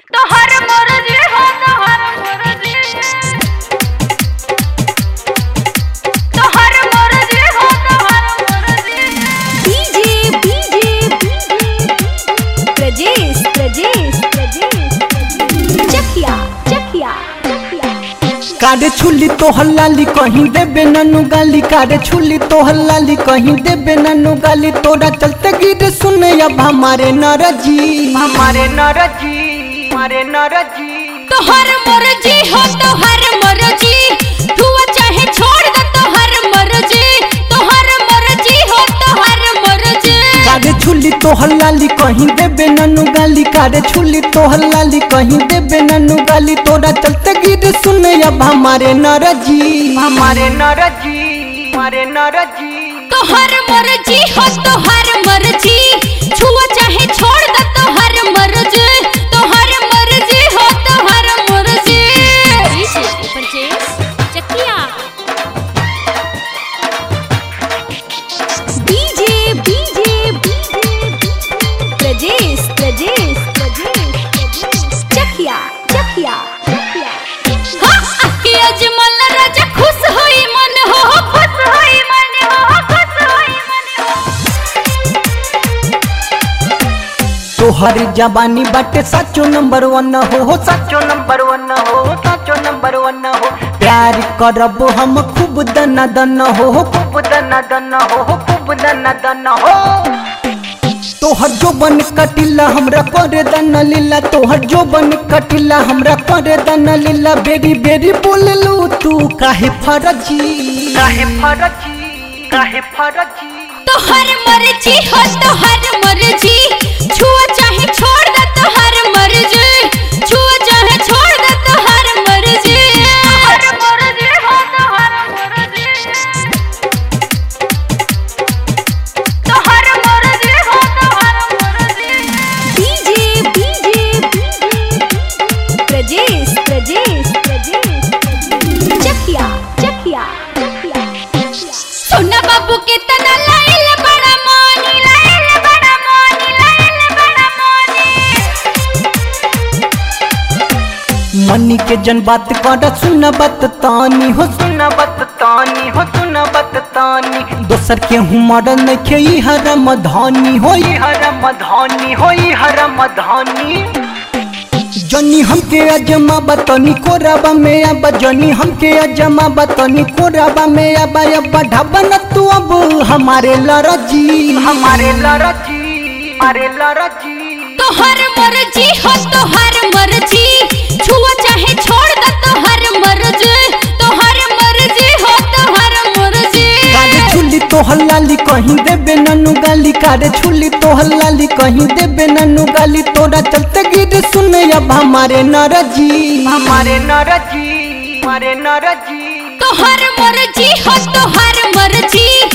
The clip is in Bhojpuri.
तो हर मर्जी हो तो हर मर्जी, तो हर मर्जी हो तो हर मर्जी। डीजे प्रजेश चकिया कारे छुली तो हल्लाली कहीं देबे ननु गाली, कारे छुली तो हल्लाली कहीं देबे ननु गाली। तोरा चलते गिर सुने अब हमारे नरजी, हमारे नरजी, हमारे नरजी। तो हर मर्जी हो तो हर मर्जी, छुआ चाहे छोड़ दे तो हर मर्जी, तो हर मर्जी हो तो हर मर्जी। कारे छुली तो हल्लाली कहीं देबे ननु गाली, कारे छुली तो हल्लाली कहीं देबे ननु गाली। तोरा चलते गिर सुने अब हमारे नरजी, हमारे नरजी, हमारे नरजी। तो हर मर्जी हो तो हर मर्जी, छुआ चाहे छोड़ दे तो हर मर्जी, तो हर मर्जी हो तो हर मर्जी। प्रजेश चकिया डीजे प्रजेश चकिया के अजमल राजा खुश होई मन हो, खुश होई मन हो, खुश होई मन हो। तोहर जवानी बाटे साचो नंबर 1 हो, साचो नंबर 1 हो, साचो नंबर 1 हो। प्यार करब हम खूब दना दन हो, खूब दना दन हो, खूब दना दन हो। तोहर जो बन कटिला हमरा करे दन लीला, तोहर जो बन कटिला हमरा करे दन लीला। बेरी बेरी बोललू तू काहे फरजी, काहे फरजी, काहे फरजी। तो हर मर्जी हो तो हर मर्जी, छुआ चाहे छोड़ दे तो हर मर्जी, छुआ चाहे छोड़ दे तो हर मर्जी। हर मर्जी हो तो हर मर्जी, तो हर मर्जी हो तो हर मर्जी। डीजे प्रजेश चकिया सोना बाबू के तना लाइल बड़ा मोनी, लाइल बड़ा मोनी, लाइल बड़ा मोनी। मनी के जन बात कर सुन बात तानी हो, सुन बात तानी हो, सुन बात तानी। दोसर के हुमर नखे ई हरम धानी हो, ई हरम धानी हो, ई हरम धानी। जनी हमके अजमा बतनी कोराबा में अब, जनी हमके अजमा बतनी कोराबा में अब। बढ़ाबन तू अब हमारे लरजी, हमारे लरजी, हमारे लरजी। तो हर मर्जी हो तो हर मर्जी, छुआ चाहे छोड़ दे तो हर मर्जी, तो हर मर्जी हो तो हर मर्जी। कारे छुली तो हल्लाली कहीं देबे ननु गाली, कारे छुली तो हल्लाली कहीं देबे ननु गाली। तोरा चलते गिर सुने अब हमारे नरजी, हमारे नरजी, हमारे नरजी। तो हर मर्जी हो तो हर मर्जी,